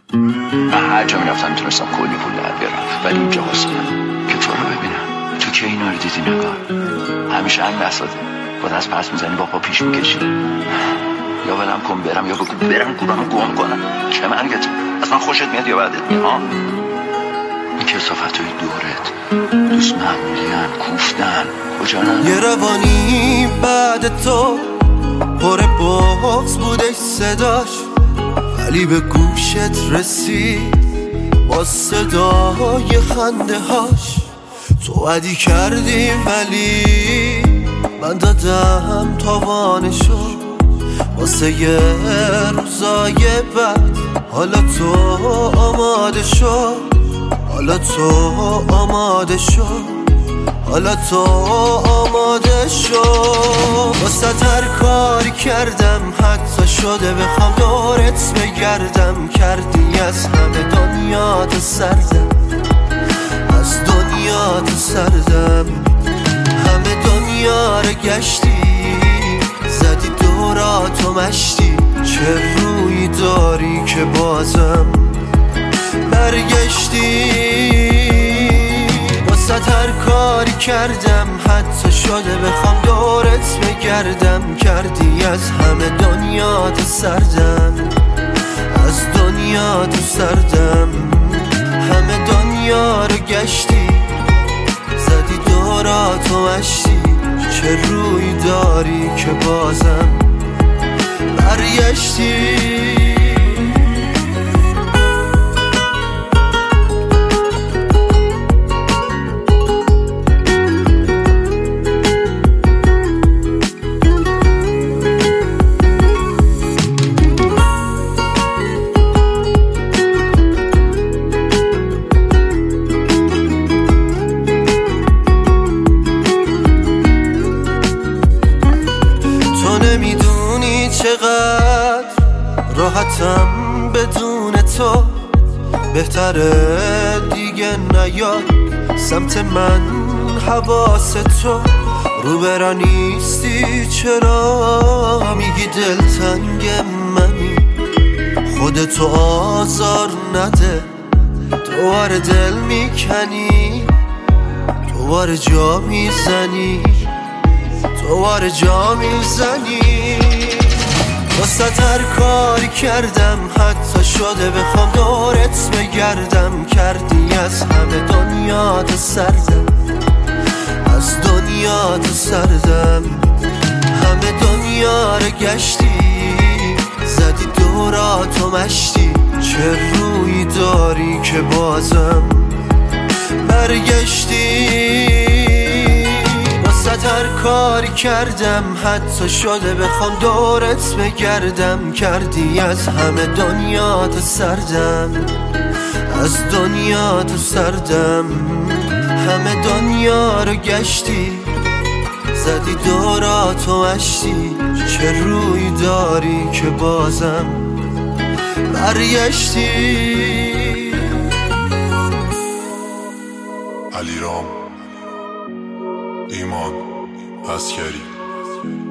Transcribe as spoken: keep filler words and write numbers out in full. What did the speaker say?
من هر جا میرفتم میتونستم کلی پول در بیارم، ولی اینجا حسنم که تو رو ببینم. تو که اینا رو دیدی نگار؟ همیشه هم نساده با دست پس میزنی با پا پیش میکشی. یا ولم کن برم یا بگو برم کورانو گم کنم. چه مرگت؟ اصلا خوشت میاد یا بعدت میاد؟ ها این کسافت های دورت دوست معمولیان کوفتن کجا نه؟ یه روانی بعد تو پر بغض بودش صداش، ولی به گوشت رسید با صدای خنده هاش. تو عدی کردی ولی من دادم تاوانشو واسه یه روزای بعد. حالا تو آماده شو، حالا تو آماده شو، حالا تو آماده شو. واسه هر کاری کردم حتی شده بخوام دورت بگردم. کردی از همه دنیا تو سردم، از دنیا تو سردم. همه دنیا رو گشتی زدی دوراتو مشتی. چه روی داری که بازم برگشتی؟ واسه هر کاری کردم حتی شده بخوام دورت بگردم. کردی از همه دنیا تو سردم، از دنیا تو سردم. همه دنیا رو گشتی زدی دوراتو مشتی. چه روی داری که بازم برگشتی؟ چقدر راحتم بدون تو، بهتره دیگه نیاد سمت من حواس تو. رو برا نیستی چرا میگی دلتنگ منی؟ خودتو آزار نده، دوباره دل میکنی، دوباره جا میزنی، دوباره جا میزنی. واسه هر کاری کردم حتی شده بخوام دورت بگردم. کردی از همه دنیا تو سردم، از دنیا تو سردم. همه دنیا رو گشتی زدی دوراتو مشتی. چه روی داری که بازم برگشتی؟ هر کاری کردم حتی شده بخوام دورت بگردم. کردی از همه دنیا تو سردم، از دنیا تو سردم. همه دنیا رو گشتی زدی دوراتو مشتی. چه روی داری که بازم برگشتی؟ علیرام ایمان عسکری